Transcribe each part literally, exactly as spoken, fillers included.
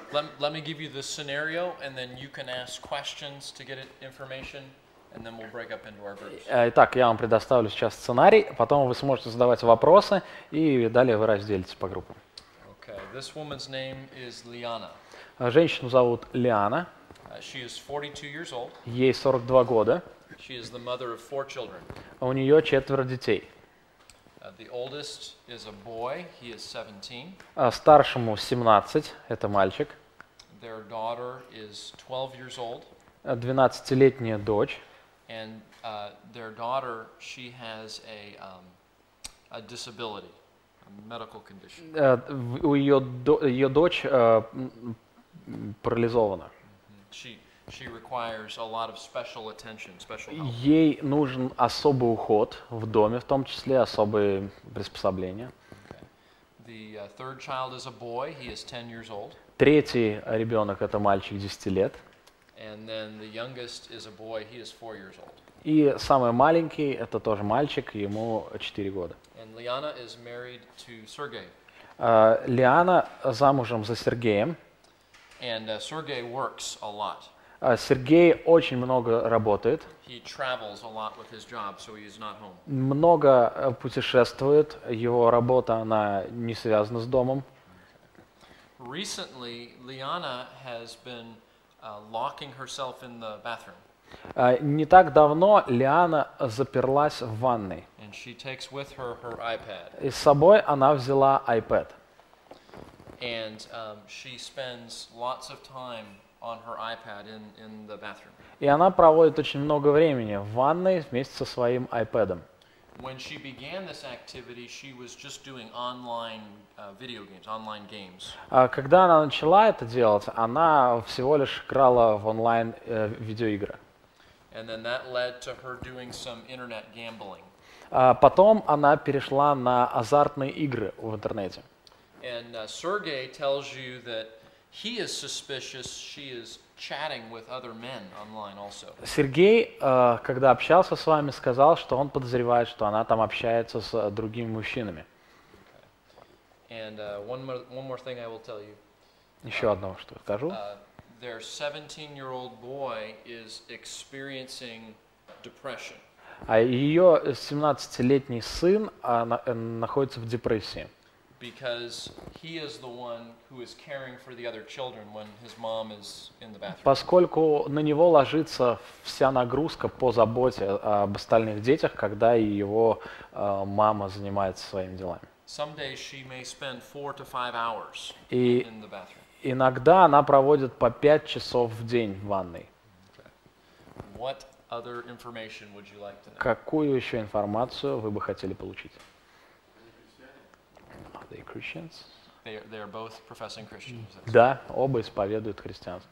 let, let me give you the scenario, and then you can ask questions to get it information, and then we'll break up into our groups. Итак, я вам предоставлю сейчас сценарий, потом вы сможете задавать вопросы, и далее вы разделитесь по группам. Okay, this woman's name is Liana. Женщину зовут Лиана, Uh, she is forty-two years old. ей сорок два года, She is the mother of four children. у нее четверо детей. Uh, the oldest is a boy, he is seventeen. А старшему семнадцать, это мальчик, Their daughter is twelve years old, двенадцатилетняя дочь, and uh, their daughter, she has a, um, a disability, a medical condition. Э, в- у ее, до- ее дочь э, м, м, парализована. She, she requires a lot of special attention, special help. Ей нужен особый уход в доме, в том числе особые приспособления. Okay. The uh, third child is a boy, he is ten years old. Третий ребенок это мальчик десяти лет. And then the youngest is a boy, he is four years old. И самый маленький это тоже мальчик, ему четыре года. And Liana is married to Sergey. А, Лиана замужем за Сергеем. And uh, Sergey works a lot. А, Сергей очень много работает, He travels a lot with his job, so he is not home. много э, путешествует. Его работа она не связана с домом. Recently, Liana has been uh, locking herself in the bathroom. А, Не так давно Лиана заперлась в ванной. And she takes with her her iPad. И с собой она взяла iPad. And um, she spends lots of time on her iPad in, in the bathroom. И она проводит очень много времени в ванной вместе со своим iPad. When she began this activity, she was just doing online uh, video games, online games. А когда она начала это делать, она всего лишь играла в онлайн э, видеоигры. And then that led to her doing some internet gambling. А потом она перешла на азартные игры в интернете. And uh, Sergey tells you that he is suspicious she is chatting with other men online also. Сергей, э, когда общался с вами, сказал, что он подозревает, что она там общается с э, другими мужчинами. And uh, one more one more thing I will tell you. Еще одно, что скажу. Uh, their seventeen-year-old boy is experiencing depression. А ее семнадцатилетний сын а, на- э, находится в депрессии, Because he is the one who is caring for the other children when his mom is in the bathroom. поскольку на него ложится вся нагрузка по заботе об остальных детях, когда и его э, мама занимается своими делами. Some days she may spend four to five hours И in the bathroom. иногда она проводит по пять часов в день в ванной. What other information would you like to know? Какую еще информацию вы бы хотели получить? Are they Christians? They are, they are both professing Christians. Да, оба исповедуют христианство.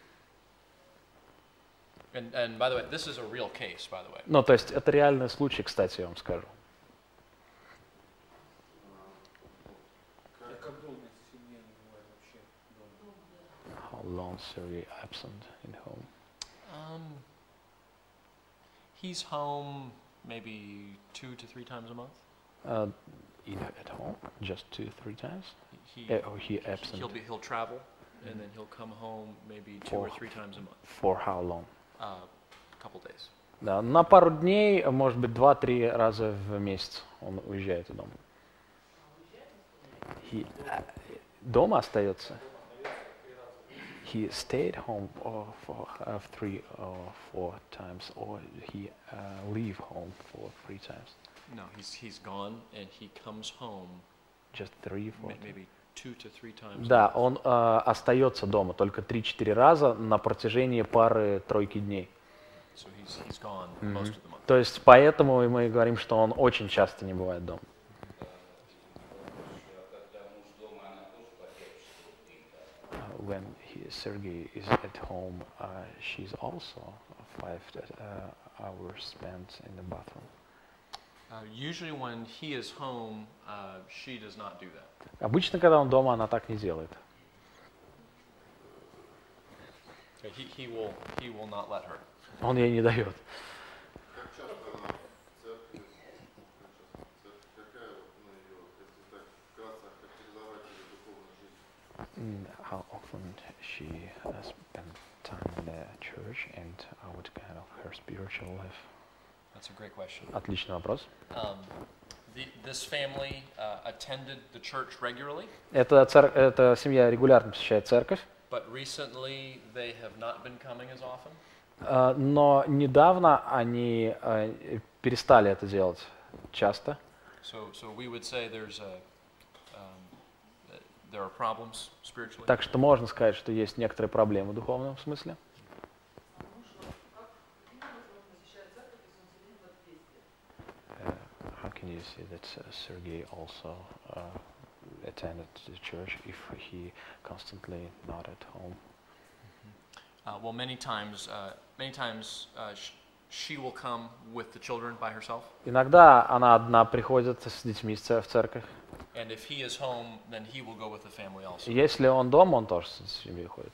And, and by the way, this is a real case, by the way. Ну, то есть это реальный случай, кстати, я вам скажу. Как долго семья не бывает вообще дома? How long Sergey absent in home? Um, he's home maybe two to three times a month. Uh, in, at home? Just two, three times? He, Uh, oh, he absent. he'll be he'll travel, and then he'll come home maybe two or For- three times a month, For how long? uh, a couple days. Да, на пару дней, может быть, два-три раза в месяц он уезжает из дома. He, uh, дома остается? He stayed home uh, for uh, three or four times, or he uh, leave home for three times? No, he's he's gone, and he comes home Just three, four. ma- maybe two to three times. a Да, month. он э, остается дома только три-четыре раза на протяжении пары-тройки дней. So he's he's gone most of the month. То есть поэтому и мы говорим, что он очень часто не бывает дома. Uh, When he, Sergey is at home, uh, she's also five uh, hours spent in the bathroom. Uh, usually, when he is home, uh, she does not do that. Обычно, когда он дома, она так не делает. Okay, He he will he will not let her. Он ей не дает. Как часто она в церкви, как часто в церкви, какая вот, ну, ее, если так вкратце, характеризовать ее духовную жизнь? Mm, how often she uh, spent time in the church and uh, what kind of her spiritual life? That's a great question. Отличный вопрос. Um, the, this family uh, attended the church regularly, Эта, цер- эта семья регулярно посещает церковь, but recently they have not been coming as often. э, но недавно они э, перестали это делать часто. So, so we would say there's a, um, that there are problems spiritually. Так что можно сказать, что есть некоторые проблемы в духовном смысле. Uh, how can you say that uh, Sergei also uh, attended the church if he constantly not at home? Uh, well, many times, uh, many times uh, sh- she will come with the children by herself, Иногда она одна приходит с детьми в цер- в церковь. and if he is home, then he will go with the family also. Если он дома, он тоже с семьей ходит.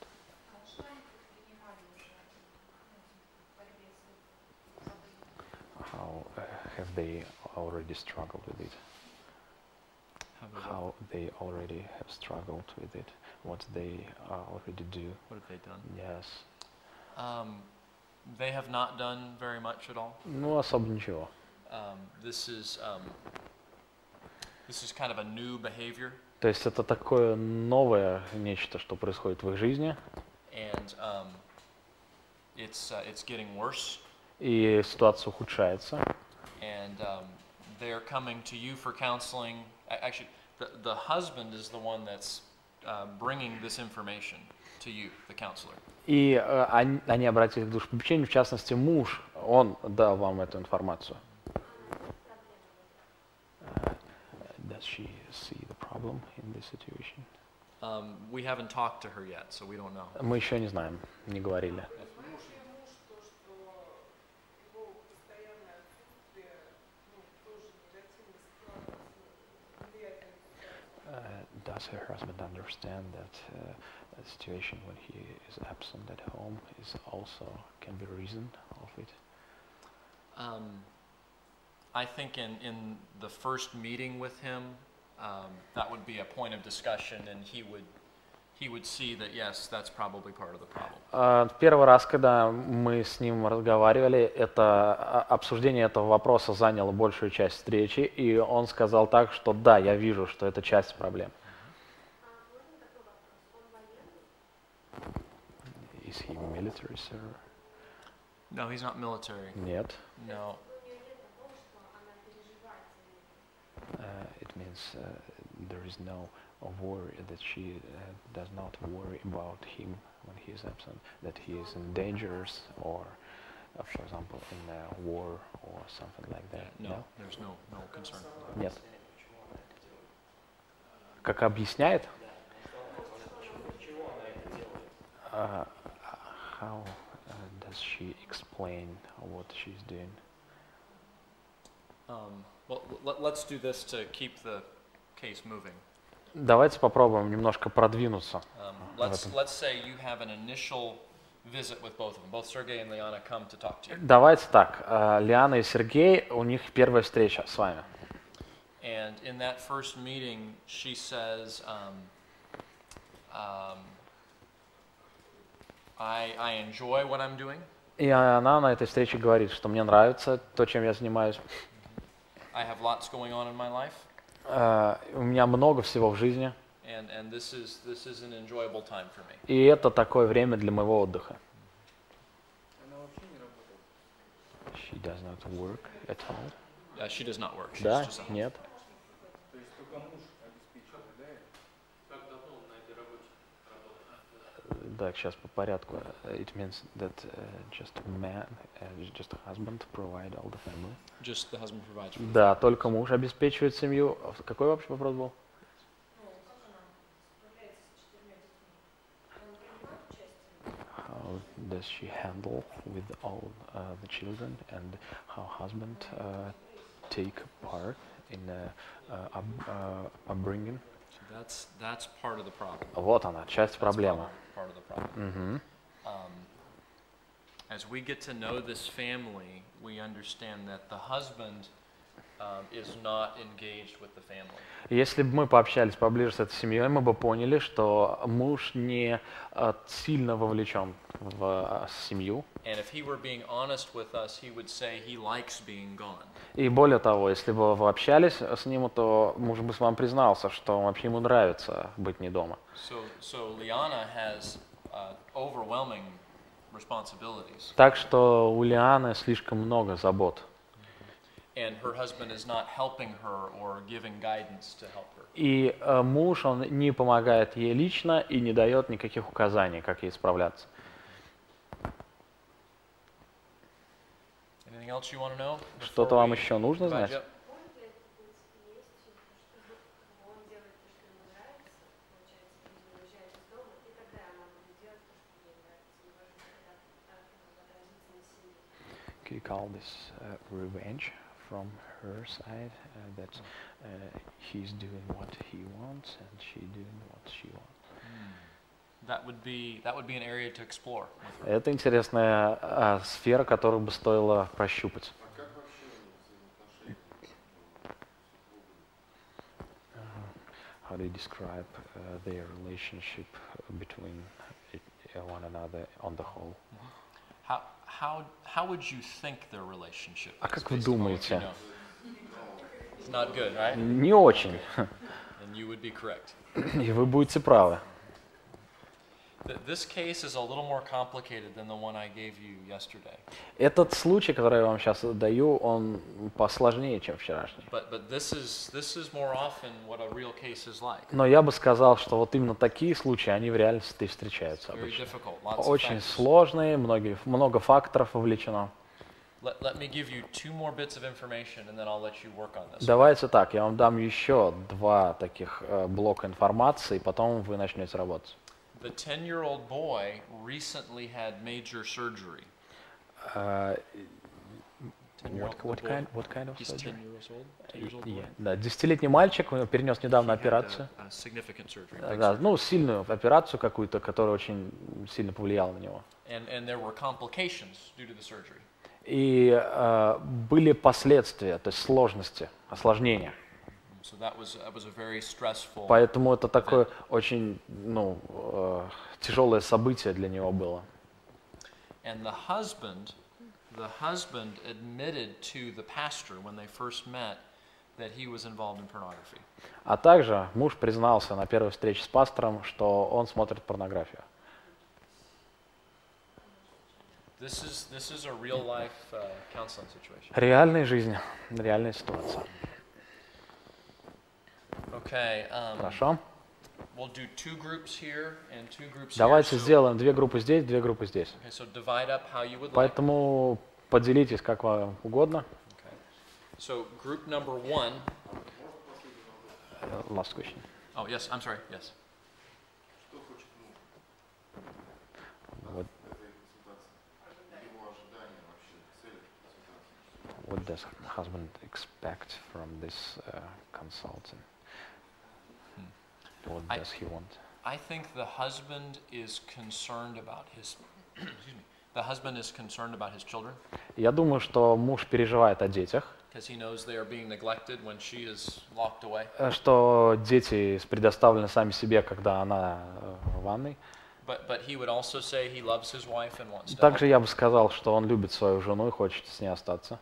How uh, have they already struggled with it? How did that- How they already have struggled with it? What they uh, already do? What have they done? Yes. Um, they have not done very much at all. Ну, особо ничего. Um, this is um, this is kind of a new behavior, То есть это такое новое нечто, что происходит в их жизни, and um, it's uh, it's getting worse. и ситуация ухудшается. And um, they're coming to you for counseling. A- Actually, the the husband is the one that's uh, bringing this information to you, the counselor. И э, они, они обратились к душепопечению, в частности, муж, он дал вам эту информацию. Uh, does she see the problem in this situation? Um, we haven't talked to her yet, so we don't know. Мы еще не знаем, не говорили. Uh, does her husband understand that uh, a situation when he is absent at home is also can be reason of it? Um, I think in, in the first meeting with him, um, that would be a point of discussion, and he would he would see that yes, that's probably part of the problem. Uh, Первый раз, когда мы с ним разговаривали, это а, обсуждение этого вопроса заняло большую часть встречи, и он сказал так, что да, я вижу, что это часть проблем. Is he military, sir? No, he's not military. Нет. No. Uh, it means uh, there is no uh, worry that she uh, does not worry about him when he is absent, that he is in dangers or, uh, for example, in a war or something like that. No, there's no no concern. Нет. Как объясняет? Uh, how uh, does she explain what she's doing? Um, well, let, let's do this to keep the case moving. Давайте попробуем немножко продвинуться. Um, let's этом. let's say you have an initial visit with both of them. Both Sergey and Liana come to talk to you, Давайте так. э, Лиана и Сергей, у них первая встреча с вами. and in that first meeting, she says, um, um, "I I enjoy what I'm doing. И она на этой встрече говорит, что мне нравится то, чем я занимаюсь. I have lots going on in my life, Э, У меня много всего в жизни. and and this is this is an enjoyable time for me." И это такое время для моего отдыха. Она вообще не работает. She does not work at all. Uh, she does not work. She's Да? just a Нет? То есть только муж обеспечивает, да? Так, сейчас по порядку. Uh, It means that uh, just a man, uh, just a husband provide all the family. Just the husband provides. For the Да, только муж обеспечивает семью. А какой вообще вопрос был? How does she handle with all uh, the children and how husband uh, take part in uh, uh, up, uh, upbringing? So that's that's part of the problem. Вот она, часть That's проблемы. Part of the problem. Мгм. Um, as we get to know this family, we understand that the husband um, is not engaged with the family. Если бы мы пообщались поближе с этой семьей, мы бы поняли, что муж не э, сильно вовлечен в э, семью. And if he were being honest with us, he would say he likes being gone. И более того, если бы вы общались с ним, то муж бы с вами признался, что вообще ему нравится быть не дома. So, so Liana has uh, overwhelming responsibilities, Так что у Лианы слишком много забот. and her husband is not helping her or giving guidance to help her. И э, муж, он не помогает ей лично и не дает никаких указаний, как ей справляться. Anything else you want to know? Что-то before вам we еще нужно divide знать? you up? Может ли это, в принципе, есть, что он делает то, что ему нравится, получается, люди уезжают из дома, и тогда она будет делать то, что ей нравится, неважно, когда так отразится на семье. Can you call this uh, revenge from her side? Uh, that uh, he's doing what he wants and she doing what she wants. That would be that would be an area to explore with her. Это интересная э, сфера, которую бы стоило прощупать. А как вообще у них взаимоотношения? Uh, how do you describe uh, their relationship between it, uh, one another on the whole? How how how would you think their relationship? А is как вы based on what you думаете? know? It's not good, right? Не очень. And you would be correct. И вы будете правы. Th- This case is a little more complicated than the one I gave you yesterday. Этот случай, который я вам сейчас даю, он посложнее, чем вчерашний. But but this is this is more often what a real case is like. Но я бы сказал, что вот именно такие случаи, они в реальности встречаются Very обычно. difficult. Lots of Очень factors. сложные, многие, много факторов вовлечено. Let, let me give you two more bits of information and then I'll let you work on this. Давайте так, я вам дам еще два таких э, блока информации, потом вы начнете работать. The ten-year-old boy recently had major surgery. Uh, ten-year-old what, what, boy, kind, what kind of he's surgery? ten years old. ten years old boy. Yeah, да, десятилетний мальчик он перенес недавно He had операцию. a, a significant surgery. Да, big да, surgery. ну, сильную операцию какую-то, которая очень сильно повлияла на него. And, and there were complications due to the surgery. И э, были последствия, то есть сложности, осложнения. So that was, that was a very stressful. Поэтому это такое очень ну, э, тяжелое событие для него было. And the husband, the husband admitted to the pastor when they first met that he was involved in pornography. А также муж признался на первой встрече с пастором, что он смотрит порнографию. This is this is a real life uh, counseling situation. Реальная жизнь, реальная ситуация. Okay. Um, Хорошо? We'll do two groups here and two groups Давайте here. So- сделаем две группы здесь, две группы здесь. Okay, so divide up how you would like. Поэтому поделитесь как вам угодно. Okay. So group number one. Uh, Last question. Oh yes, I'm sorry. Yes. Что хочет муж What, в этой консультации? Его ожидания вообще, цели консультации? what does husband expect from this uh, consultant? What I- does he want? I think the husband is concerned about his. excuse me. The husband is concerned about his children Я думаю, что муж переживает о детях, because he knows they are being neglected when she is locked away. э, что дети предоставлены сами себе, когда она э, в ванной. But but he would also say he loves his wife and wants to help. Также я бы сказал, что он любит свою жену и хочет с ней остаться.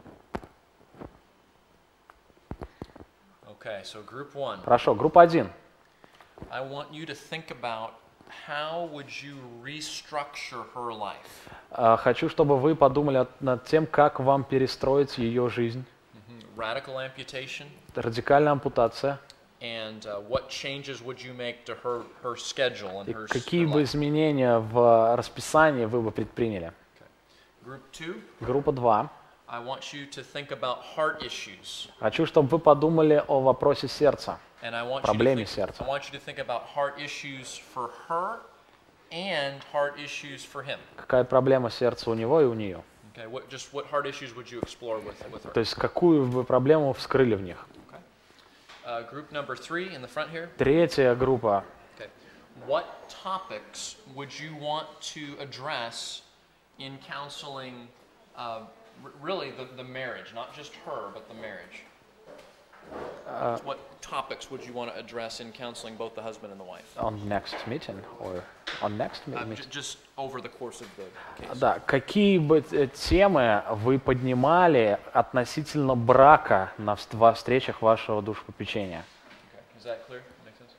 Okay, so group one. Хорошо, группа один. I want you to think about how would you restructure her life. Э, Хочу, чтобы вы подумали от- над тем, как вам перестроить ее жизнь. Mhm. Radical amputation, Радикальная ампутация. and uh, what changes would you make to her her schedule and И her, s- какие her бы life? изменения в расписании вы бы предприняли? Group two. Группа два. I want you to think about heart issues, Хочу, чтобы вы подумали о вопросе сердца. and I want you to Проблеме think, сердца. I want you to think about heart issues for her and heart issues for him. Какая проблема сердца у него и у нее? Okay, what just what heart issues would you explore with with her? То есть какую вы проблему вскрыли в них? Okay. Uh, group number three in the front here. Третья группа. Okay. What topics would you want to address in counseling uh, r- really the, the marriage, not just her, but the marriage. Uh, What topics would you want to address in counseling both the husband and the wife? on next meeting or on next me- Uh, j- meeting? just over the course of the case. Да, какие бы э, темы вы поднимали относительно брака на вс- во встречах вашего душепопечения? Okay. Is that clear? Make sense?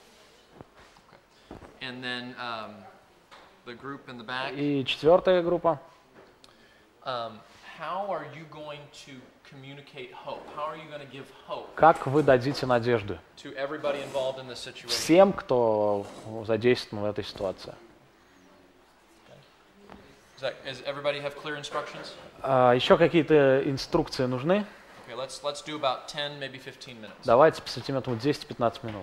Okay. And then um, the group in the back. И четвертая группа. Um, how are you going to communicate hope? How are you going to give hope Как вы дадите надежду to everybody involved in this situation? всем, кто задействован в этой ситуации? Is that, does everybody have clear instructions? А, еще какие-то инструкции нужны? Okay, let's let's do about ten, maybe fifteen minutes. Давайте посвятим этому десять-пятнадцать минут.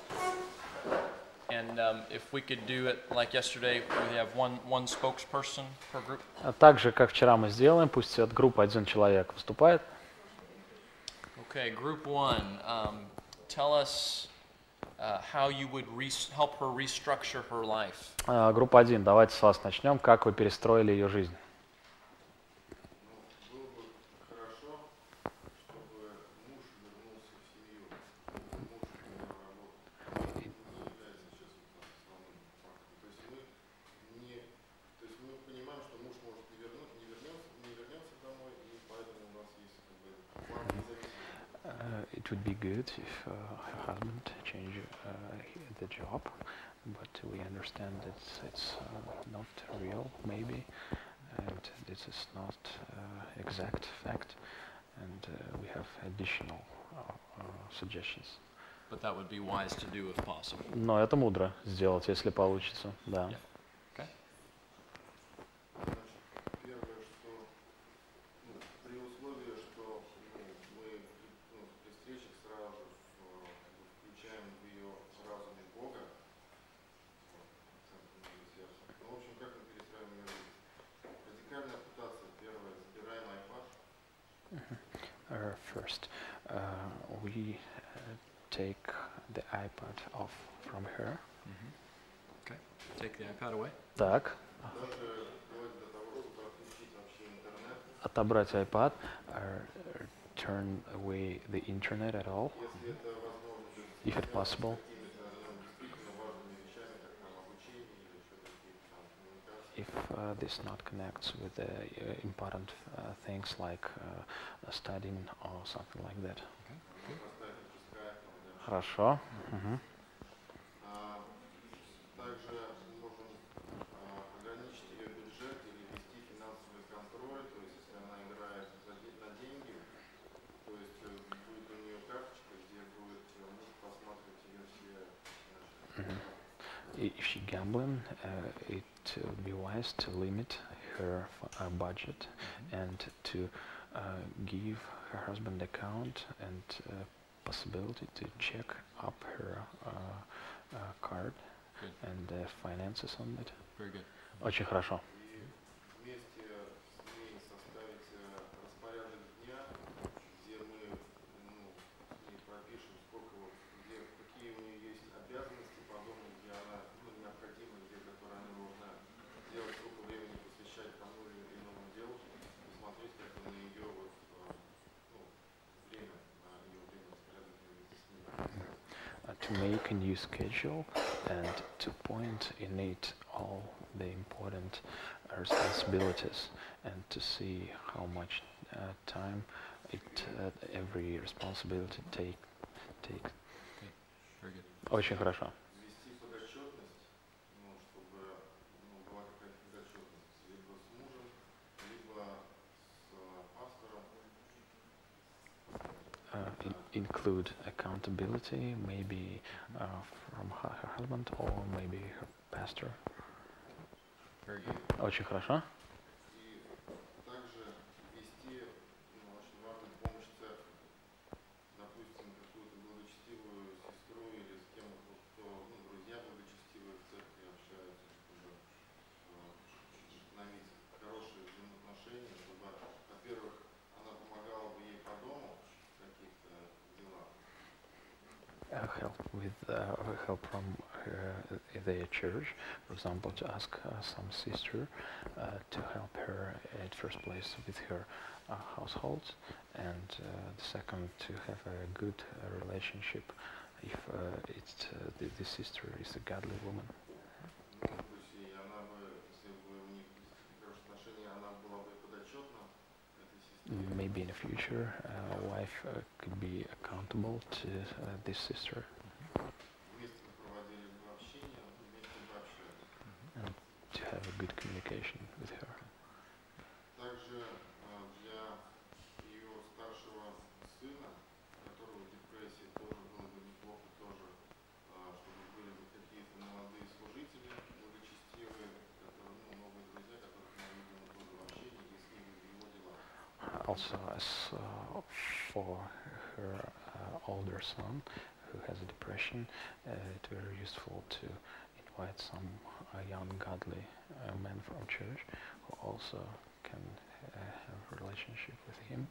And um, if we could do it like yesterday, we have one one spokesperson per group. А так же, как вчера мы сделаем, пусть от группы один человек выступает. Okay, group one, um, tell us uh, how you would res- help her restructure her life. А, группа один, давайте с вас начнем. Как вы перестроили ее жизнь? Ну, было бы хорошо, чтобы муж вернулся в семью, чтобы муж менял работу. Это не является сейчас вот основным фактом. То есть мы не, то есть мы понимаем, что муж может не вернуть, не вернется, не вернется домой, и поэтому у нас есть как бы план независимый. Uh, it would be good if uh, her husband change uh, the job, but we understand that it's uh, not real, maybe, and this is not uh, exact fact, and uh, we have additional uh, uh, suggestions. But that would be wise to do if possible. Но это мудро сделать, если получится, да. Yeah. Okay. Значит, первое, что ну, при условии, что ну, мы ну, при встречах сразу же в, включаем в ее разум Бога, вот, центр моего сердца. Ну, в общем, как мы перестраиваем ее жизнь? Радикальная ампутация. Первое, забираем iPad. Uh, first, uh, we uh, take the iPad off from her. Okay. Take the iPad away. Так, Даже вплоть до того, чтобы отключить вообще интернет. отобрать iPad, uh, turn away the internet at all, Если это возможно, то есть if it possible. какими-то ну, действительно важными вещами, как там обучение или что-то какие-то там коммуникации. If uh, this not connects with the uh, important uh, things like uh, studying or something like that. Поставить это Skype, там, да. Хорошо. Мгм. А, Также можем а, ограничить ее бюджет или вести финансовый контроль, то есть если она играет за де- на деньги, то есть э, будет у нее карточка, где будет э, муж просматривать ее все значит, I- If she gambling, uh, it would be wise to limit her f- uh, budget and to uh, give her husband account and uh, possibility to check up her uh, uh, card Good. and uh, finances on it. Very good. Очень хорошо. и вместе с ней составить э, распорядок дня, где мы ну, с ней пропишем, сколько вот, где, какие у нее есть обязанности по дому, где она ну, необходима, где, которые она должна делать, сколько времени посвящать тому или иному делу, и смотреть как-то на ее вот, э, ну, время, на ее время распорядок вместе с ней. Uh, to make a new schedule and to point in it all the important uh, responsibilities and to see how much uh, time it uh, every responsibility take take. Very good. Очень хорошо. Ввести подотчетность, ну, чтобы ну, была какая-то подотчетность либо с мужем, либо с э, пастором. Uh, in- include accountability, maybe uh, from her, her husband or maybe her pastor. Very good. Очень хорошо. И также вести, ну, очень важно, помощь церкви. Допустим, какую-то благочестивую сестру или с кем, вот, кто, ну, друзья благочестивые в церкви общаются, чтобы э, установить хорошие взаимоотношения, чтобы, во-первых, она помогала бы ей по дому в каких-то делах. Uh, help with uh, help from uh, their church, for example, to ask uh, some sister uh, to help her at first place with her uh, household, and uh, the second to have a good uh, relationship if uh, it's uh, the, the sister is a godly woman. Ну, то есть и она бы, если бы у них хорошие отношения, она была бы подотчетна этой сестре. Maybe in the future, a wife uh, could be accountable to uh, this sister. Вместе бы проводили бы общение, вместе бы общались. And to have a good communication with her. Также э, для ее старшего сына, которого в депрессии, тоже было бы неплохо тоже, э, чтобы были бы какие-то молодые служители, благочестивые, которые, ну, новые друзья, которых мы видим тоже в общении и с ним в его делах. Also, as uh, for her uh, older son who has a depression, uh, it's very useful to invite some uh, young godly uh, men from church who also can uh, have a relationship with him.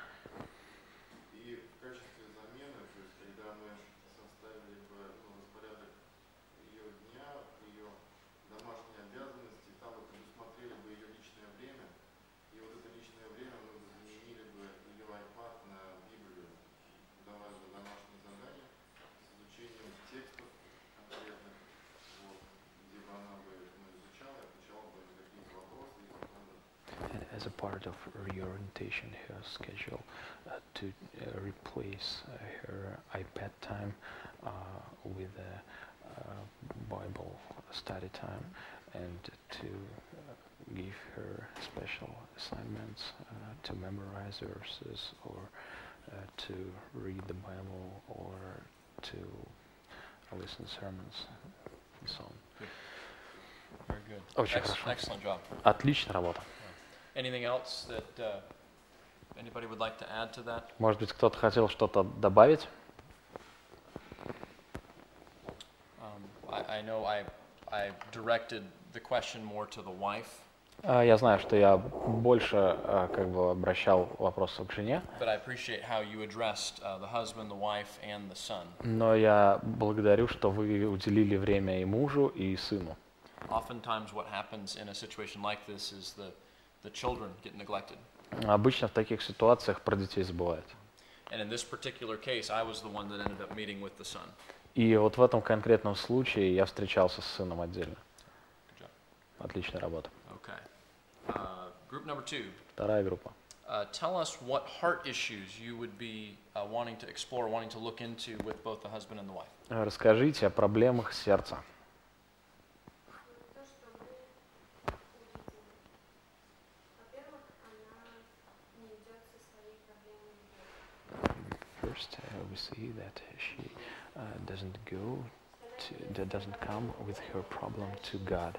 И в качестве замены, то есть когда мы составили бы, ну, распорядок ее дня, ее домашние обязанности, там бы предусмотрели бы ее личное время, и вот это личное время мы бы заменили бы ее iPad на Библию, давали бы домашние задания с изучением текстов конкретных, вот, где бы она бы, ну, изучала, отвечала бы на какие-то вопросы и потом бы. And as a part of reorientation, her schedule uh, to uh, replace uh, her iPad time uh, with a uh, Bible study time, and to uh, give her special assignments uh, to memorize verses or uh, to read the Bible or to listen sermons and so on. Very good. Очень Ex- хорошо. Excellent job. Отличная работа. Anything else that uh, anybody would like to add to that? Может быть, кто-то хотел что-то добавить? Um, I, I know I, I directed the question more to the wife, А, Я знаю, что я больше а, как бы обращал вопрос к жене, but I appreciate how you addressed uh, the husband, the wife, and the son. но я благодарю, что вы уделили время и мужу, и сыну. Oftentimes, what happens in a situation like this is the, the children get neglected. Обычно в таких ситуациях про детей забывают. And in this particular case, I was the one that ended up meeting with the son. И вот в этом конкретном случае я встречался с сыном отдельно. Good job. Отличная работа. Okay. Uh, group number two. Вторая группа. Uh, tell us what heart issues you would be uh, wanting to explore, wanting to look into with both the husband and the wife. Расскажите о проблемах сердца. То, что мы увидели. Во-первых, она не идет со своей проблемой в Бога. First, uh, we see that she uh, doesn't go, to, that doesn't come with her problem to God.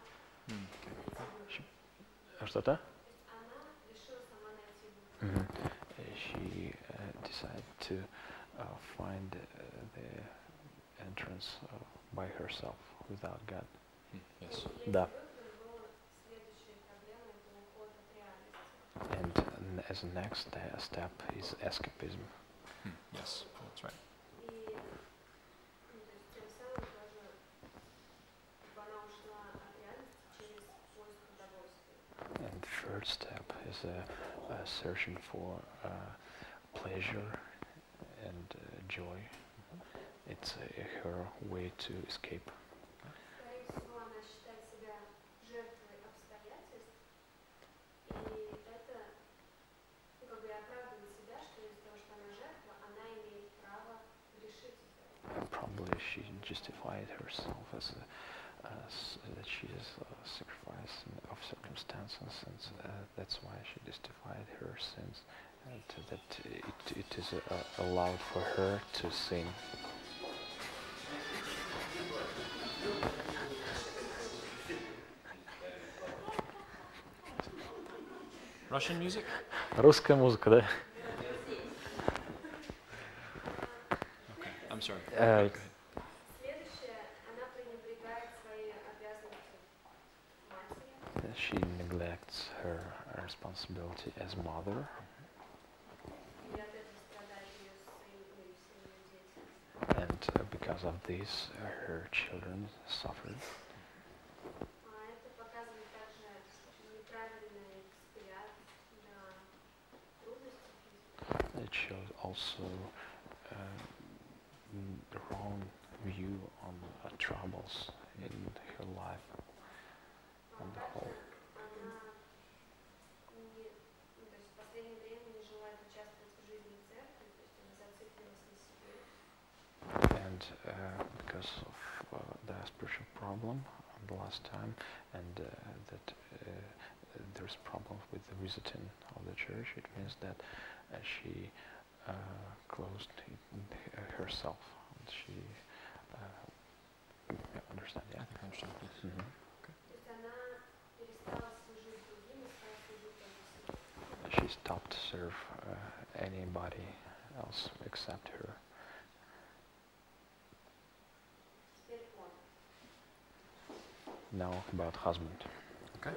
She, а что-то? Она решила сама найти выход. Mhm. Uh, She uh, decided to uh, find uh, the entrance uh, by herself without God. Yes. И Да. третий выбор был следующей проблемой, это уход от реальности. And n- as a next uh, step is escapism. Hmm. Yes, that's right. И, ну, то есть тем самым тоже, чтобы она ушла от реальности через поиск удовольствия. And third step is uh, uh, searching for uh, pleasure and uh, joy. It's uh, her way to escape. Скорее всего, она считает себя жертвой обстоятельств, и это, ну, как бы и оправдывает себя, что из-за того, что она жертва, она имеет право грешить из-за этого. Uh, probably she justified herself as, a, as that she is a sacrifice in- of circumstances, and uh, that's why she justified her sins, and that it, it is uh, allowed for her to sin. Russian music? Русская музыка, да? Okay. I'm sorry. Э, Go ahead. Следующее, она пренебрегает свои обязанности матери, She neglects her responsibility as mother, и от этого страдает ее сын и все ее дети. and uh, because because of this, uh, her children suffered. А это показывает также неправильный взгляд на трудности жизни. It shows also uh, n- the wrong view on uh, troubles in her life А on the также whole. она не, ну, то есть в последнее время не желает участвовать в жизни церкви, то есть она зациклилась на себе. And uh, because of uh, the spiritual problem the last time, and uh, that uh, there's problems with the visiting of the church, it means that uh, she uh, closed in h- herself. And she uh, understand, yeah. I think I understand. Yes. Mhm. То есть она перестала служить другим и стала служить только себе. She stopped to serve uh, anybody else except her. Теперь он. Now about husband. Okay.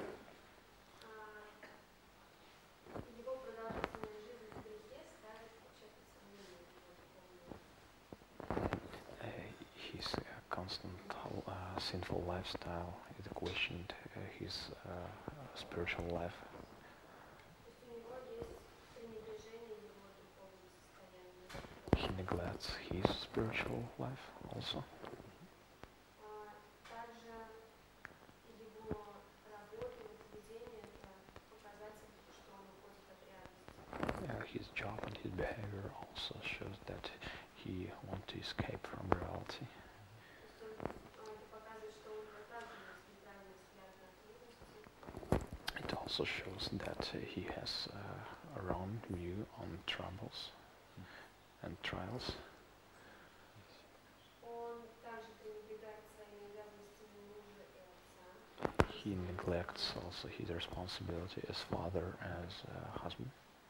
А, его продолжительная жизнь в грехе ставит вообще под сомнение его духовную. Uh, his uh, constant uh, sinful lifestyle is questioned uh, his uh, spiritual life. То есть у него есть пренебрежение его духовным состоянием. He neglects his spiritual life also. А, также его работа, его поведение это показатель, что он уходит от реальности. Uh, his job and his behavior also shows that he wants to escape from reality. То есть он, а, это показывает, что у него также есть неправильный взгляд на трудности. It also shows that uh, he has uh, a wrong view on troubles and trials. Он также пренебрегает своими обязанностями мужа и отца. He neglects also his responsibility as father, as uh, husband.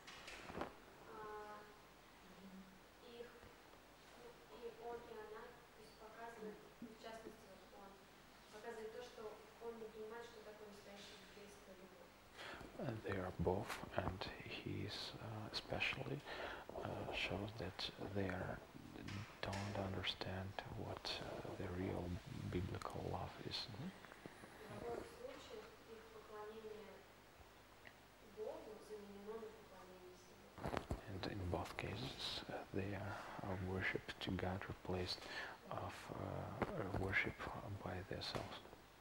А, их, ну, и он, и она, то есть показывает, в частности, вот он, показывает то, что он не понимает, что такое настоящая библейская любовь. Uh, they are both, and he is uh, especially uh, shows that they are don't understand what uh, the real biblical love is. В обоих случаях их поклонение Богу заменено на поклонение себе. And in both cases, uh, they are uh, worship to God replaced of uh, uh, worship by themselves.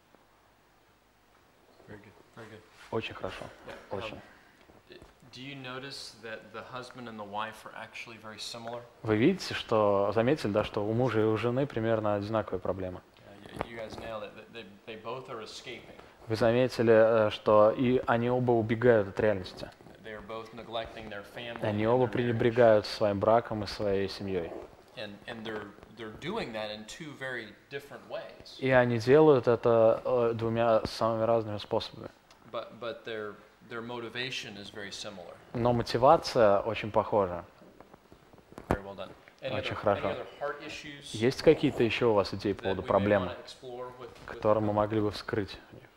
Very good. Very good. Очень хорошо. Yeah. Очень. Um, d- do you notice that the husband and the wife are actually very similar? Вы видите, что заметили, да, что у мужа и у жены примерно одинаковые проблемы. Yeah, you, you guys nailed it. They, they both are escaping. Вы заметили, э, что и они оба убегают от реальности. They are both neglecting their family. Они and оба their marriage. пренебрегают своим браком и своей семьей. And, and they're, they're doing that in two very different ways. И они делают это э, двумя самыми разными способами. But, but their, their motivation is very similar. Но мотивация очень похожа. Very well done. Any Очень other, хорошо. any other heart issues Есть какие-то еще у вас идеи по that поводу we may проблемы, want to explore with, with которые мы могли бы вскрыть?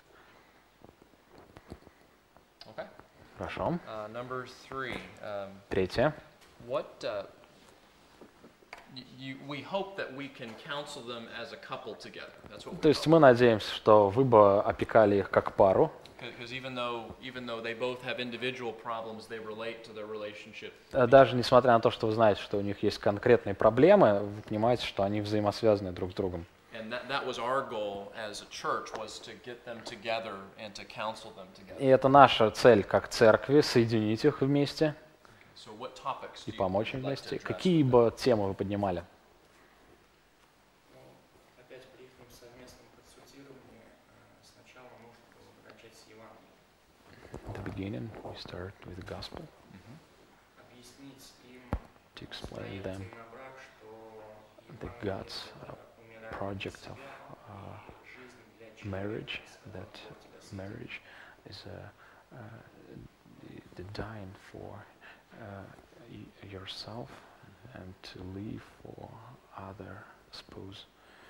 Okay. Хорошо. Uh, number three. Um, Третье. what uh, y- you, we hope that we can counsel them as a couple together. That's what То we есть hope. мы надеемся, что вы бы опекали их как пару, Because even though even though they both have individual problems, they relate to their relationship. э, даже несмотря на то, что вы знаете, что у них есть конкретные проблемы, вы понимаете, что они взаимосвязаны друг с другом. And that, that was our goal as a church, was to get them together and to counsel them together. И это наша цель как церкви, соединить их вместе So what topics и do you помочь им like to вместе. address? Какие бы темы вы поднимали? Ну, опять при их совместном консультировании э, сначала нужно было бы начать с Евангелия. At the beginning, we start with the gospel Mhm. Объяснить им to explain стоит them на брак, что the Евангелие God's это умирание project для of себя uh, и жизнь для человека, marriage, из that которого Бог тебя создал. marriage is uh, uh, the, the dying for uh, y- yourself and to live for other spouse.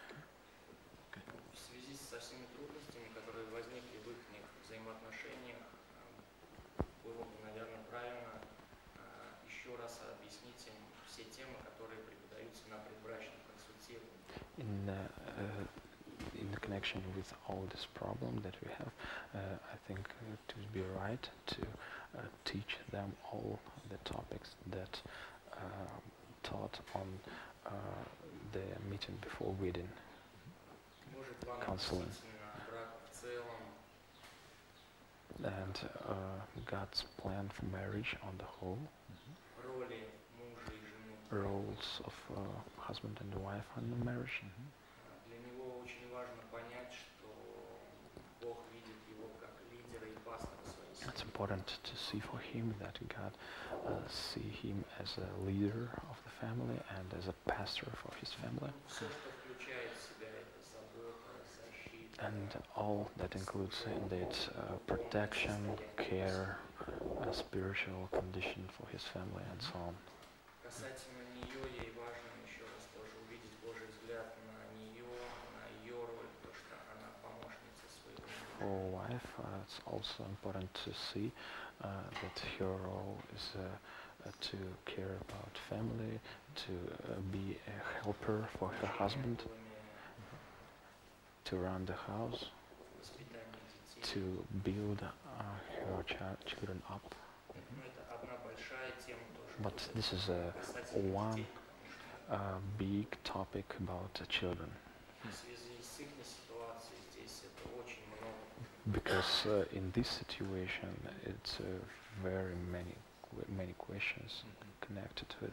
В связи со всеми трудностями, которые возникли в их взаимоотношениях, э, было бы, наверное, правильно э, еще раз объяснить им все темы, которые преподаются на предбрачном консультировании. in uh, uh, in connection with all this problem that we have, uh, I think uh, it would be right to uh, teach them all the topics that uh, taught on uh, the meeting before wedding. Божий план Counseling. относительно брака в целом, And uh, God's plan for marriage on the whole, роли мужа и жены. roles of uh, husband and wife in the marriage. А, Для него очень важно понять, что Бог видит его как лидера и пастора своей It's семьи. important to see for him that God uh, see him as a leader of the family and as a pastor for his family, Все, что включает в себя это забота, защита, and all that includes in it uh, protection, care, a spiritual condition for his family, and so on. Касательно нее, ей важно еще раз тоже увидеть Божий взгляд на нее, на ее роль, то, что она помощница своего For мужа. a wife, uh, it's also important to see uh, that her role is uh, uh, to care about family, to uh, be a helper for her husband, to run the house, Воспитание детей. to build uh, her chi- children up. Ну, это одна большая тема тоже. But будет, this is a касательно one детей, потому что uh, big topic about the children, в связи с их ситуацией здесь это очень много. because uh, in this situation it's uh, very many qu- many questions connected with.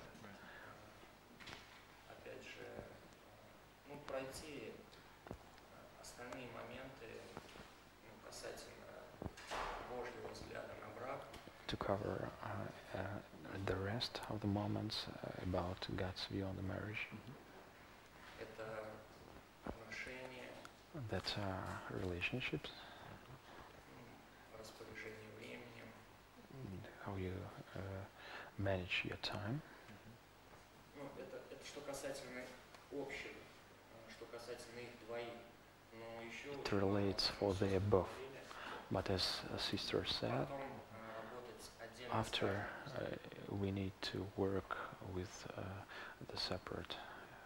Опять же, э, ну, пройти э, остальные моменты ну, касательно Божьего взгляда на брак, To cover uh, uh, the rest of the moments uh, about God's view on the marriage, это отношения, that uh, relationships, м, распоряжение временем, and how you uh, manage your time. ну, это, это что касательно общего, э, что касательно их двоих. Но еще It очень важно relates в for the собственном above. деле But as a sister said, потом э, работать отдельно с after каждым из них. uh, we need to work with uh, the separate,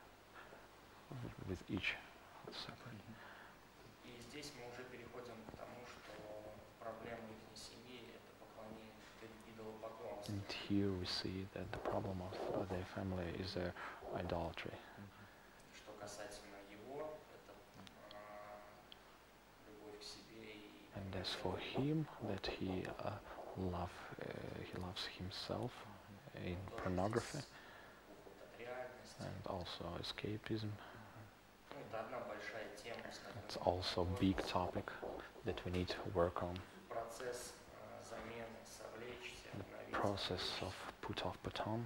with each separate. И здесь мы уже переходим к тому, что проблема их семьи – это поклонение, это идолопоклонство. And here we see that the problem of uh, their family is uh, idolatry. Что касательно его, это а, любовь к себе и And as for him, that he uh, love, uh, he loves himself in тоже pornography здесь уход от реальности. and also escapism. Ну, это одна большая тема, с It's которой also a можно big topic that we need to work on. процесс а, замены, совлечься, The обновиться. process of put off, put on.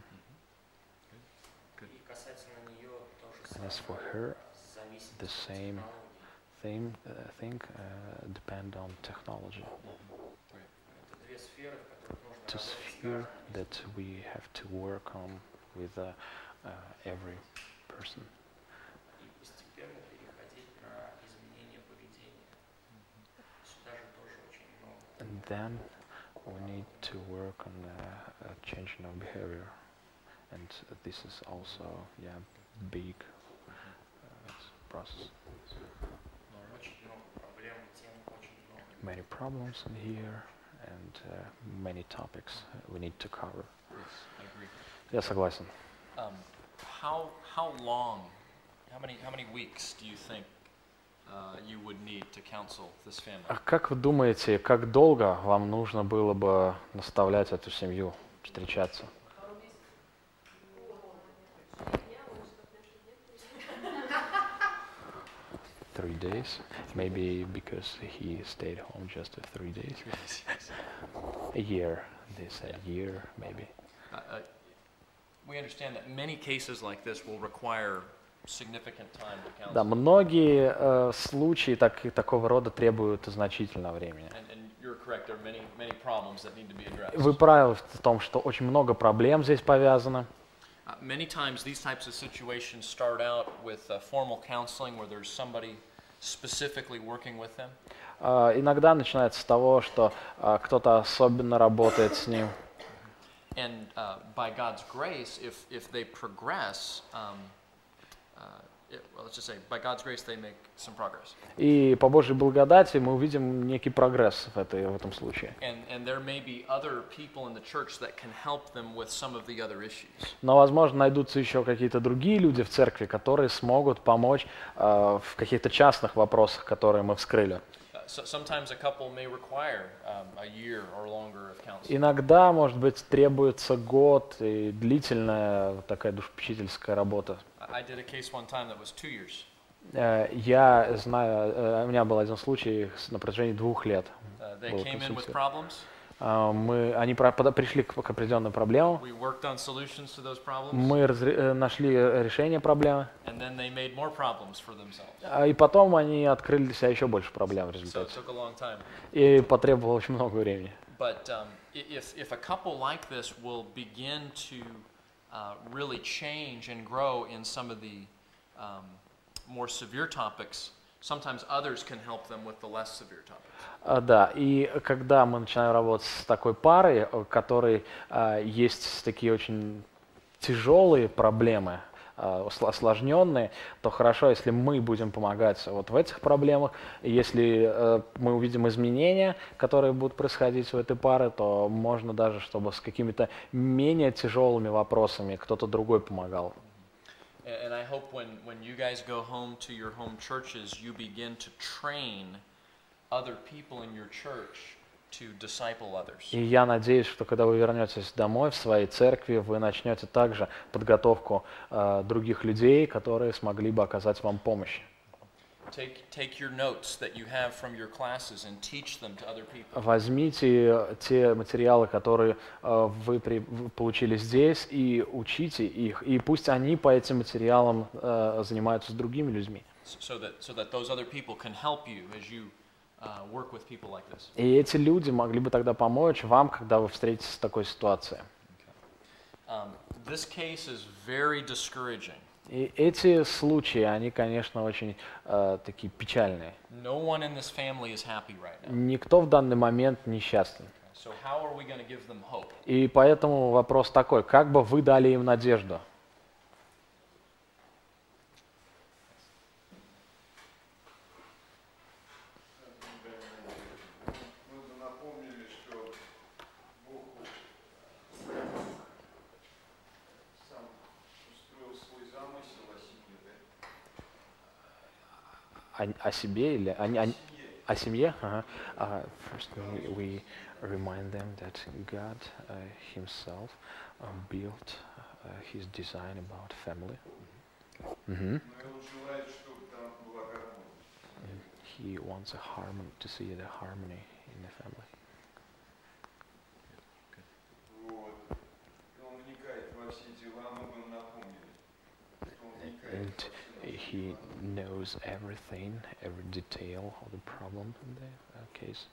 И касательно нее тоже And as for самое, her, а, зависимость the от same технологий. thing, uh, thing uh, depend on technology. Это две сферы, в которых нужно To работать с sphere каждым из that we have to work on with uh, uh, every person. и постепенно переходить на изменение поведения. Сюда же тоже очень много. And then we need to work on uh, uh, changing our behavior. And uh, this is also, yeah, big uh, process. Очень много проблем, тем очень много. Many problems in here and uh, many topics we need to cover. Yes, I agree. Я согласен. Um, how how long, how many how many weeks do you think uh, you would need to counsel this family? А как вы думаете, как долго вам нужно было бы наставлять эту семью, встречаться? Three days, maybe because he stayed home just for three days. A year, they said year, maybe. Uh, uh, we understand that many cases like this will require significant time to counsel. Да, многие э, случаи так, такого рода требуют значительного времени. And, and you're correct, there are many, many problems that need to be addressed. Вы правы в том, что очень много проблем здесь повязано. Uh, many times these types of situations start out with uh, formal counseling where there's somebody specifically working with them. Э, иногда начинается с того, что э, кто-то особенно работает с ним. And uh, by God's grace, if, if they progress, um, uh, it, well, let's just say, by God's grace, they make some progress. И по Божьей благодати мы увидим некий прогресс в, этой, в этом случае. And, and there may be other people in the church that can help them with some of the other issues. Но, возможно, найдутся еще какие-то другие люди в церкви, которые смогут помочь э, в каких-то частных вопросах, которые мы вскрыли. Uh, so, sometimes a couple may require um, a year or longer of counseling. Иногда, может быть, требуется год и длительная вот такая душепопечительская работа. I did a case one time that was two years. Э, Я знаю, э, у меня был один случай с- на протяжении двух лет. Uh, they Было came in with консультирование. problems. А, Мы, они про- пода- пришли к, к определенным проблемам. We worked on solutions to those problems, Мы разре- э, нашли э, решение проблемы. and then they made more problems for themselves. А, И потом они открыли для себя еще больше проблем в So it результате. took a long time. И потребовало очень много времени. But um, i- if, if a couple like this will begin to uh, really change and grow in some of the um, more severe topics, sometimes others can help them with the less severe topics. А, Да, и когда мы начинаем работать с такой парой, у которой а, есть такие очень тяжелые проблемы, а, осла- осложненные, то хорошо, если мы будем помогать вот в этих проблемах. И если э, мы увидим изменения, которые будут происходить у этой пары, то можно даже, чтобы с какими-то менее тяжелыми вопросами кто-то другой помогал. A- And I hope when, when you guys go home to your home churches, you begin to train other people in your church to disciple others. И я надеюсь, что когда вы вернетесь домой в своей церкви, вы начнете также подготовку э, других людей, которые смогли бы оказать вам помощь. Take, take your notes that you have from your classes and teach them to other people. Возьмите те материалы, которые э, вы, при- вы получили здесь, и учите их, и пусть они по этим материалам э, занимаются с другими людьми. So that, so that those other people can help you as you uh, work with people like this. И эти люди могли бы тогда помочь вам, когда вы встретитесь с такой ситуацией. Um, this case is very discouraging. И эти случаи, они, конечно, очень э, такие печальные. No one in this family is happy right now. Никто в данный момент не счастлив. So how are we going to give them hope? И поэтому вопрос такой, как бы вы дали им надежду? Мы бы напомнили, что Бог сам устроил свой замысел о семье, да? О, о себе или о, о- Семье. о семье? Ага. Uh, first we, we remind them that God uh, himself uh, built uh, his design about family. Мгм. Но и он желает, чтобы там была гармония. And he wants a harmony, to see the harmony in the family. Вот. И он вникает во все дела, мы бы напомнили, что он вникает And во все he knows everything, every detail of the problem in the uh, case.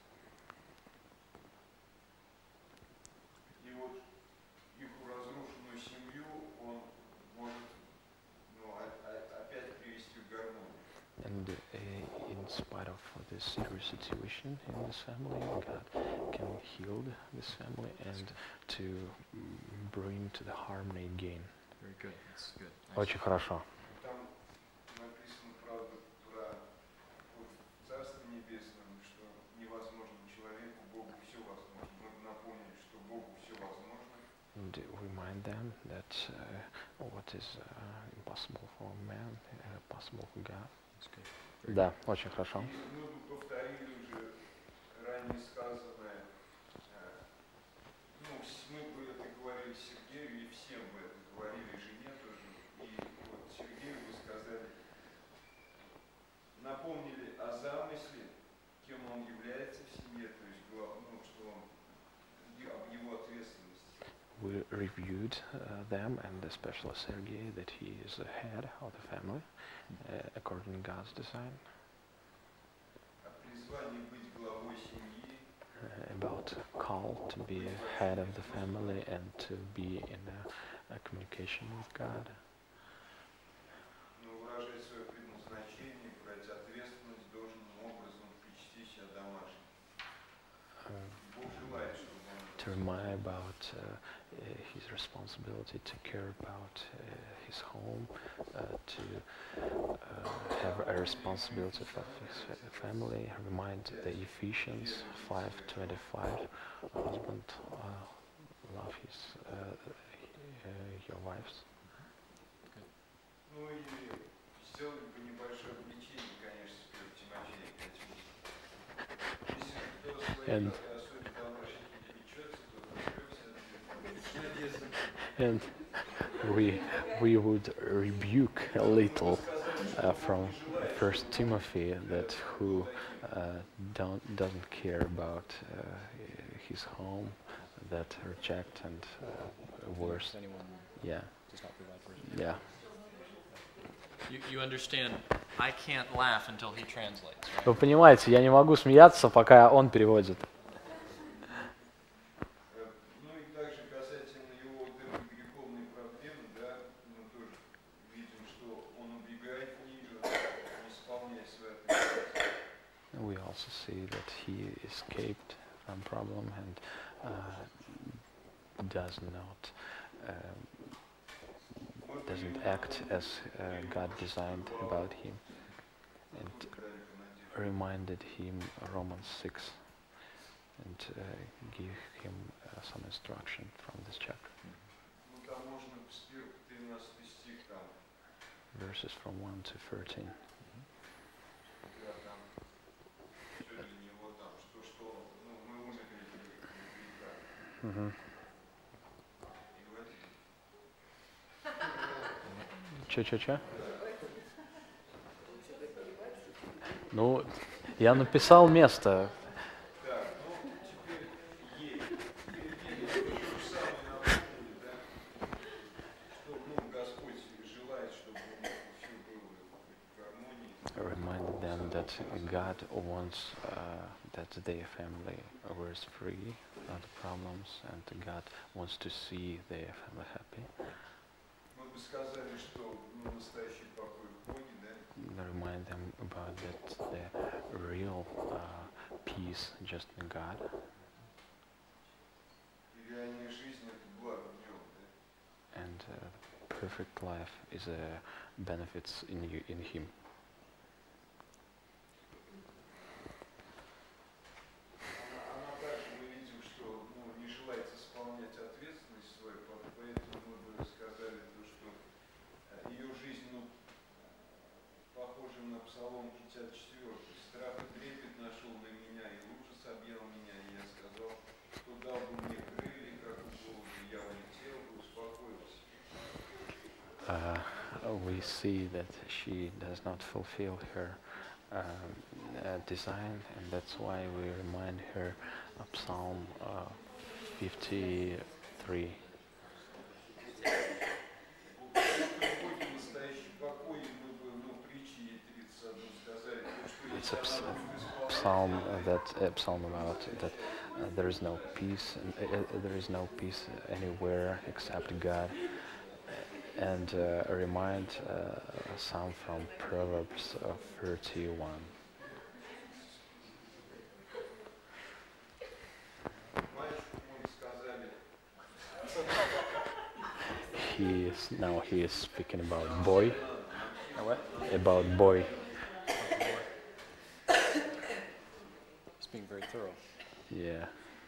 И вот их разрушенную семью он может, ну, о- о- опять привести в гармонию. And uh, in spite of this serious situation in this family, God can heal this family and to mm, bring to the harmony again. Very good. That's good. Очень хорошо. Там написано, правда, про вот в Царстве Небесном, что невозможно человеку, Богу все возможно. Мы бы напомнили, что Богу все возможно. And remind them that uh, what is uh, impossible for man, uh, possible for God. That's good. Very Да, очень хорошо. И мы бы повторили уже ранее сказанное. э, Ну, с- мы бы это говорили Сергею, и всем бы это говорили, и жене тоже. И вот Сергею вы сказали, напомнили о замысле, кем он является в семье, то есть, глав- ну, что он, и об его ответственности. We reviewed uh, them and especially Sergei that he is the head of the family uh, according to God's design. О призвании быть главой семьи, Uh, about a call to be head of the family and to be in a, a communication with God. но выражать свое предназначение, брать ответственность должным образом, причти себя домашним. Uh, Бог желает, чтобы он это to remind about uh, uh, his responsibility to care about uh, his home, uh, to uh, have a responsibility for his fa- family. Remind the Ephesians five twenty-five, husband, uh, love his uh, uh, your wives. Ну и сделали бы небольшое влечение, конечно, к Тимофею пять восемь. Если кто свои And особенно домашние печется, то отвлекся. and we we would rebuke a little uh, from First Timothy that who uh, don't doesn't care about uh, his home, that reject and uh, worse. Anyone Yeah, does not provide for his yeah. You, you understand, I can't laugh until he translates, right? Вы понимаете, я не могу смеяться, пока он переводит. Ну и также касательно его вот этой греховной проблемы, да, мы тоже видим, что он убегает в нее, не исполняя свои обязанности. We also see that he escaped from problem and uh, does not um, doesn't act as uh, God designed about him, and reminded him Romans six, and uh, give him uh, some instruction from this chapter. Ну там можно с первого по тринадцатый стих там, Verses from one to thirteen. когда там все для него там, что что, ну мы умерли в грехах. Mm-hmm. И в этом Че-че-че? Ну, я написал место. Так, ну теперь ей, теперь ей то же самое напомнили, да, что ну, Господь желает, чтобы у них все было в гармонии. Remind them that God wants uh, that their family was free of the problems, and God wants to see their family happy. Мы бы сказали, что ну, настоящий покой в Боге, да, Remind them about that the real uh, peace just in God, и реальная жизнь это благо в нем, да. and uh, perfect life is a benefits in you in Him. Она, она также, мы видим, что ну, не желает исполнять ответственность свою, по- поэтому мы бы сказали, то, что э, ее жизнь ну, похожа на Псалом пятьдесят четыре. Страх и трепет нашел на меня, и ужас объял меня, и я сказал, что дал бы мне крылья, как у голубя, я улетел бы, успокоился. Uh, we see that she does not fulfill her um, uh, design, and that's why we remind her of Psalm uh, fifty-three. Какой настоящий покой, мы бы, ну, притчи ей тридцать одну сказали, то, что It's если a ps- она будет исполнять psalm uh, that uh, psalm about that uh, there is no peace, and, uh, uh, there is no peace anywhere except God, and uh, remind uh, some from Proverbs uh, thirty-one. мальчику мы сказали, He is now he is speaking about boy, Now what? about boy. He's being very thorough. Yeah,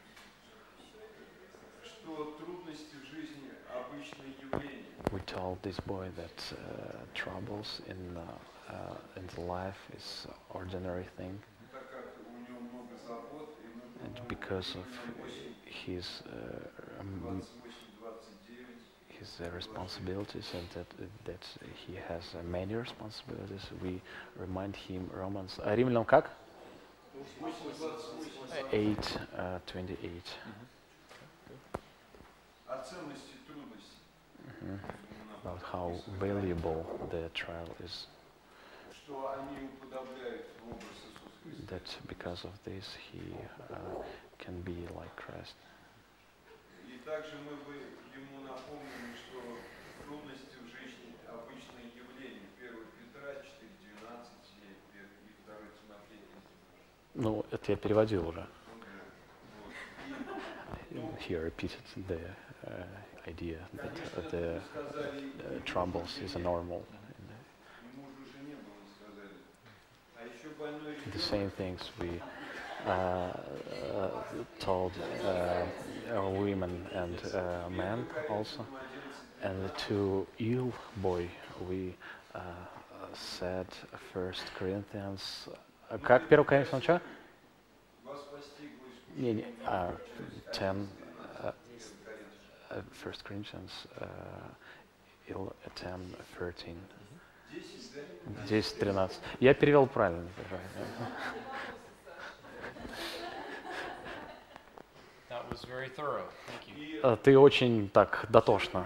что трудности в жизни обычное явление. we told this boy that uh, troubles in uh, uh, in the life is ordinary thing, Так как у него много забот, и мы and по-моему, because of именно восемь, his uh, um, двадцать восемь двадцать девять, his uh, responsibilities, and that uh, that he has uh, many responsibilities, we remind him Romans. Uh, Римлянам как? восемь двадцать восемь, eight uh, twenty-eight. о ценности трудностей. Mhm. About how valuable the trial is. Что они уподобляют в образ Иисуса Христа. That because of this he uh, can be like Christ. И также мы бы ему напомнили, что трудности в жизни обычное явление. первое Петра четыре двенадцать и второе Тимофея. Ну, это я переводил уже. Вот. И he repeated the uh, idea that uh, the uh, troubles is normal. The same things we uh, uh, told uh, uh, women and uh, men also. And to ill boy we uh, said First Corinthians. uh, Как первый Коринфянам начало? Не, не, uh, ten, uh, uh, First Corinthians uh, il- ten, thirteen. десять, тринадцать. Я перевел правильно. That was very thorough. Thank you. Uh, Ты очень так дотошно.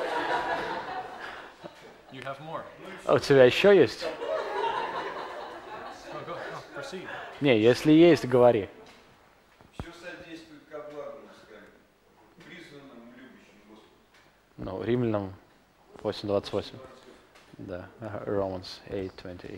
You have more. А у тебя еще есть? Oh, go, go, proceed. Не, если есть, говори. Все содействует ко благу, сказали, призванному любящим Господа. Ну, Римлянам восемь двадцать восемь. Да, ага, Romans eight twenty-eight.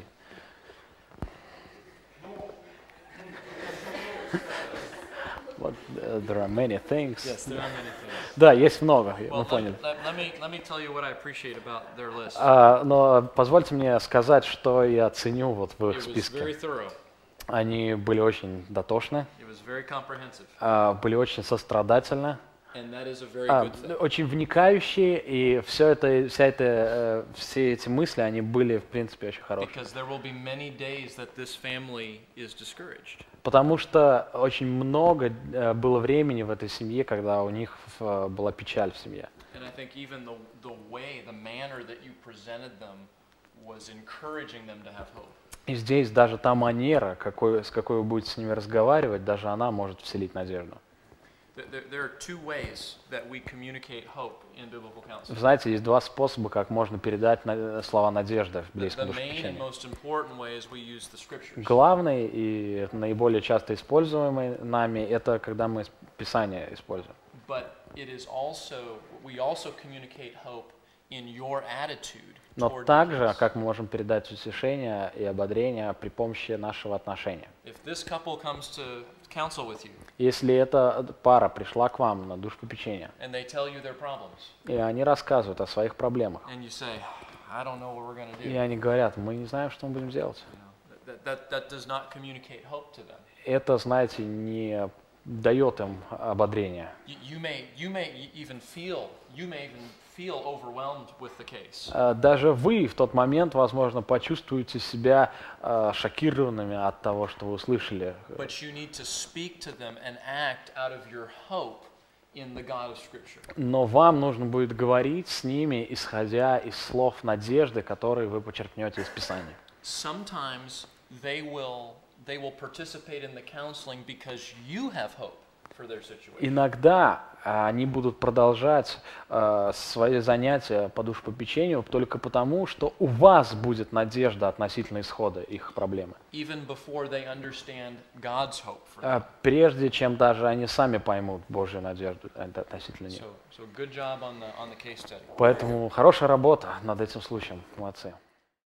But uh, there are many things. Yes, there are many things. Да, есть много, мы Well, поняли. let, let, let me let me tell you what I appreciate about their list. А, но позвольте мне сказать, что я ценю вот в их It was very списке. thorough. Они были очень дотошны, It was very comprehensive, а, были очень сострадательны, and that is a very а, good thing. очень вникающие, и все это, вся это, э, все эти мысли, они были, в принципе, очень хорошие. Because there will be many days that this family is discouraged. Потому что очень много э, было времени в этой семье, когда у них э, была печаль в семье. And I think even the the way, the manner that you presented them was encouraging them to have hope. И здесь даже та манера, какой, с какой вы будете с ними разговаривать, даже она может вселить надежду. There, there- there are two ways that we communicate hope in biblical Вы counseling. знаете, есть два способа, как можно передать на- слова надежды в The, близком the main and душепечении. most important way is we use the scriptures. Главный и наиболее часто используемый нами, это когда мы Писание используем. But it is also, we also communicate hope in your attitude Но toward также, others. как мы можем передать утешение и ободрение при помощи нашего отношения. If this couple comes to counsel with you Если эта пара пришла к вам на душепопечение, and they tell you their problems, и они рассказывают о своих проблемах, and you say, I don't know what we're going to do, и они говорят, мы не знаем, что мы будем делать. you know, that, that, that does not communicate hope to them. Это, знаете, не дает им ободрения. You, you may, you may even feel, you may even feel overwhelmed with the case. Э, Даже вы в тот момент, возможно, почувствуете себя э, шокированными от того, что вы услышали. But you need to speak to them and act out of your hope in the God of Scripture. Но вам нужно будет говорить с ними, исходя из слов надежды, которые вы почерпнете из Писания. Sometimes they will, they will participate in the counseling because you have hope for their situation. Иногда а, они будут продолжать а, свои занятия по душепопечению только потому, что у вас будет надежда относительно исхода их проблемы. Even before they understand God's hope for them. А, прежде чем даже они сами поймут Божью надежду относительно них. So, so good job on the, on the case study. Поэтому хорошая работа над этим случаем. Молодцы.